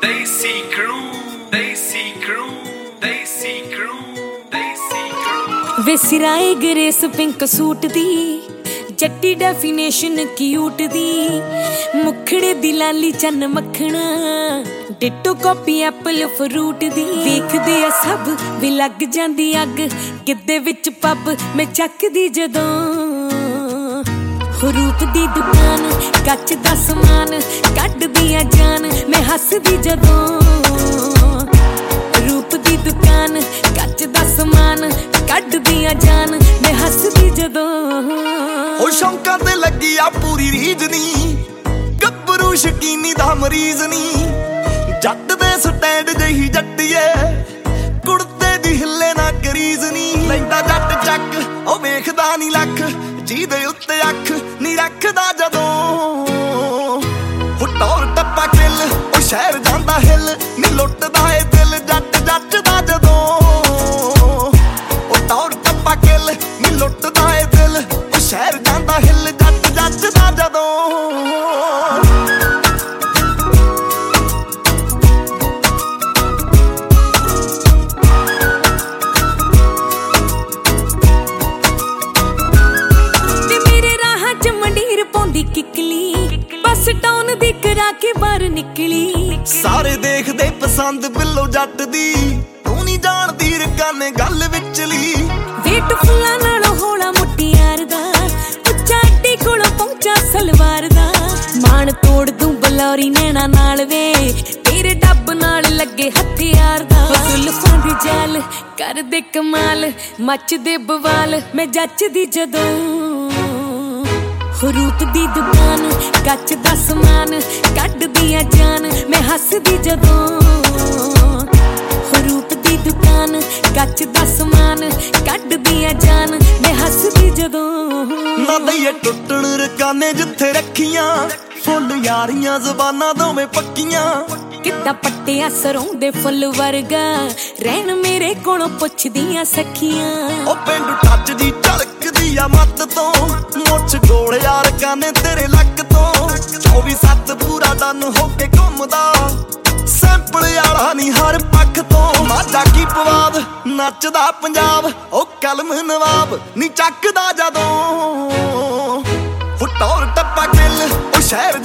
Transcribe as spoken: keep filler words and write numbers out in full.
Desi crew, Desi crew, Desi crew, Desi crew। वे सिराए grace pink suit दी जट्टी डेफिनेशन क्यूट दी मुखड़े दी लाली चन मखना डिटो कॉपी एप्पल फ्रूट दी देखदे आ सब भी लग जांदी अग गिद्दे विच पब मैं चकदी जदों रूप दी दुकान कच दा समान कड्डदी आ जान मैं हसदी जदों रूप दी दुकान कच दा समान कड्डदी आ जान मैं हसदी जदों ओ शौकां ते लगी आ पूरी रीज नी गब्बरू शकीनी दा मरीज नी जट दे स्टैंड जही जट्टीए कुड़ते दी हिले ना करीज नी लैंदा जट चक ओ वेखदा नी लख जी दे उत्ते अख नी रखदा जदों हुटौर टप्पा किल ओ शहर जांदा हिल नी लुटदा ए दिल जट जट दा जदों हुटौर टप्पा किल नी लुटदा ए दिल ओ शहर जांदा हिल जट जट दा जदों बस टाउन दी करा के बाहर निकली सारे देखदे पसंद बिल्लो जट दी तू नहीं जानदी रकाने गल विचली वेट फुल्लां नालों होला मुटियार दा उच्चा अड्डी कोलों पहुंचा सलवार दा मान तोड़ दूं बलौरी नैना नाल वे तेरे डब नाल लगे हथियार दा जुल्फां दी जाल कर दे कमाल मच दे बवाल मैं जचदी जदों रूप दी दुकान कच दा समान कड्डदी आ जान मैं हसदी जदों रूप दी दुकान कच दा समान कड्डदी आ जान मैं हसदी जदों ना दईए टुटण रकाने जिथे रखियां फुल यारियां ज़बानां दोवें पक्कियां किद्दां पट्टिया सरों दे फुल वर्गा रहन मेरे कोलों पुछदियां सखियां ओ पिंड टच दी झलकदी आ मत तो मुछ गोल यार काने तेरे लक तो चौबी सत्त पूरा दन होके घुमदा सैंपल आला नी हर पख तो माजा की पवाद नचदा पंजाब ओ कलम नवाब नी चकदा जदों हुटौर टप्पा किल ओ शहर